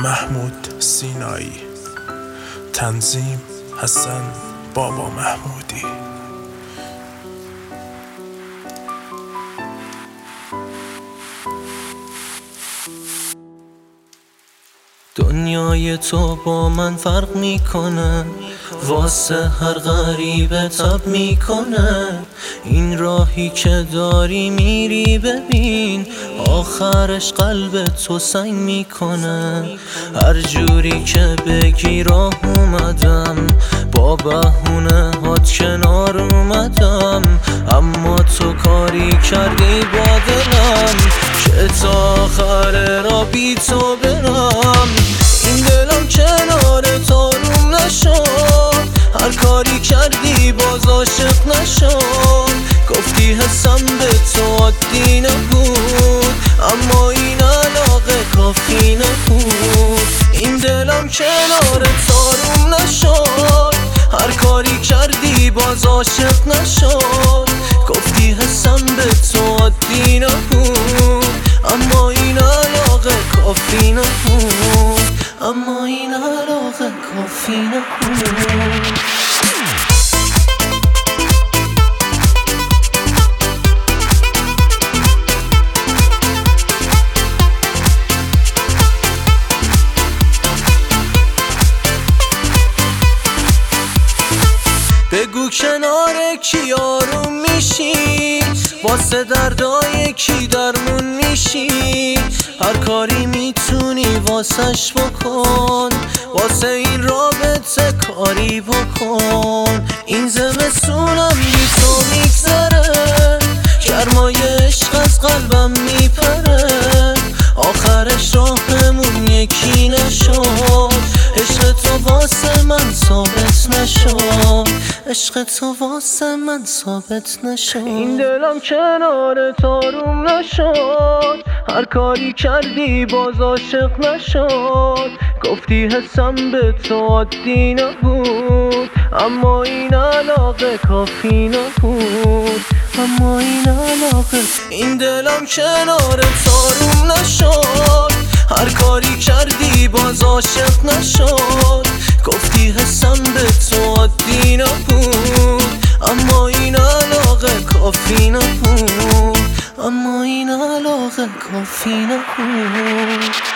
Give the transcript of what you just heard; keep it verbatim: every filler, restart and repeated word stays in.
محمود سینایی، تنظیم حسن بابا محمودی. دنیای تو با من فرق میکنه، واسه هر غریبه تب میکنه. این راهی که داری میری ببین، آخرش قلب تو سنگ میکنه. هر جوری که بگی راه اومدم، با بهونه هات کنار اومدم. اما تو کاری کردی با دلم که تا آخر را بی تو برم. این دلم کنار تو روم نشد، هر کاری کردی باز عاشق نشد. گفتی حسم به تو عادی نبود، اما این علاقه کافی نبود. این دلم کنار تو روم نشد، هر کاری کردی باز عاشق نشد. گفتی حسم به تو عادی نبود، اما این علاقه کافی نبود. اما این علاقه کافی نبود. بگو کنار کی آروم میشی، واسه دردای کی درمون میشی. هر کاری میتونی واسش بکن، واسه این رابطه کاری بکن. این زمستونم بی تو میگذره، گرمای عشق از قلبم میپره. آخرش راهمون یکی نشد، عشق تو واسه من ثابت نشد. عشق تو واسه من ثابت نشد. این دلم کنار تو روم نشد، هر کاری کردی باز عاشق نشد. گفتی حسم به تو عادی نبود، اما این علاقه کافی نبود. اما این علاقه این دلم کنار تو روم نشد، هر کاری کردی باز عاشق نشد. گفتی حسم به تو عادی نبود، اما این علاقه کافی نبود. اما این علاقه کافی نبود.